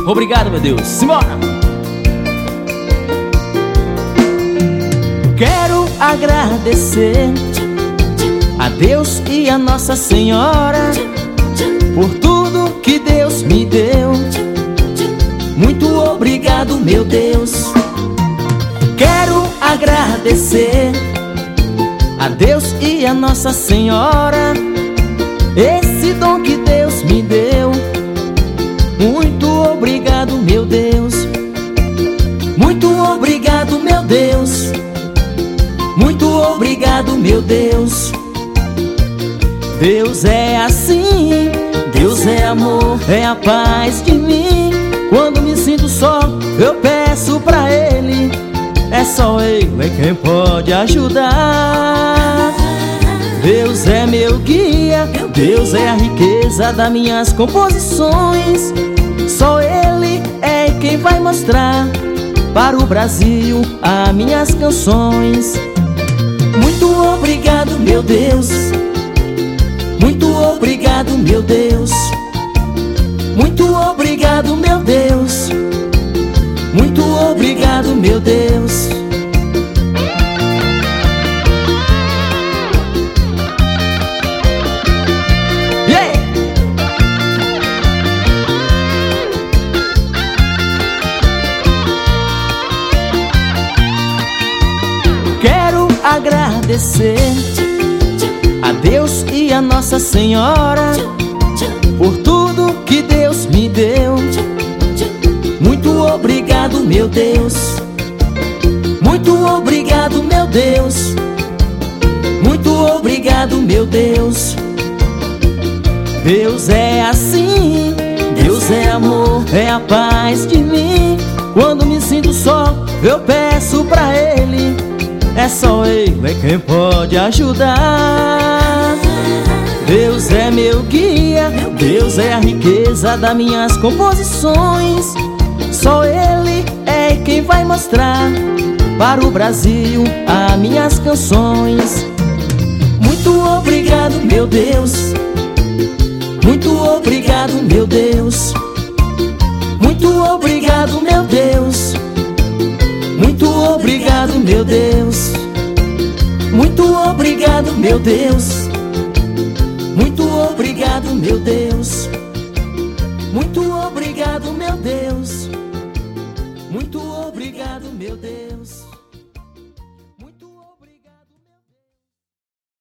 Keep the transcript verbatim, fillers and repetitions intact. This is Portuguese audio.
Obrigado, meu Deus. Simbora! Quero agradecer a Deus e a Nossa Senhora por tudo que Deus me deu. Muito obrigado, meu Deus. Quero agradecer a Deus e a Nossa Senhora esse dom que Deus me deu. Muito obrigado, meu Deus. Muito obrigado, meu Deus. Muito obrigado, meu Deus. Deus é assim, Deus é amor, é a paz de mim. Quando me sinto só, eu peço pra Ele. É só Ele é quem pode ajudar. Deus é meu guia, Deus é a riqueza das minhas composições. Só Ele é quem vai mostrar para o Brasil as minhas canções. Muito obrigado, meu Deus. Muito obrigado, meu Deus. Muito obrigado, meu Deus. Muito obrigado, meu Deus. Yeah! Quero agradecer a Deus e a Nossa Senhora por tudo que Deus me deu. Muito obrigado, meu Deus. Muito obrigado, meu Deus. Muito obrigado, meu Deus. Deus é assim, Deus é amor, é a paz de mim. Quando me sinto só, eu peço pra Ele. É só Ele é quem pode ajudar. Deus é meu guia, Deus é a riqueza das minhas composições. Só Ele é quem vai mostrar para o Brasil as minhas canções. Muito obrigado, meu Deus. Muito obrigado, meu Deus. Muito obrigado, meu Deus. Muito obrigado, meu Deus. Muito obrigado, meu Deus. Muito obrigado, meu Deus. Muito obrigado, meu Deus. Muito obrigado, meu Deus.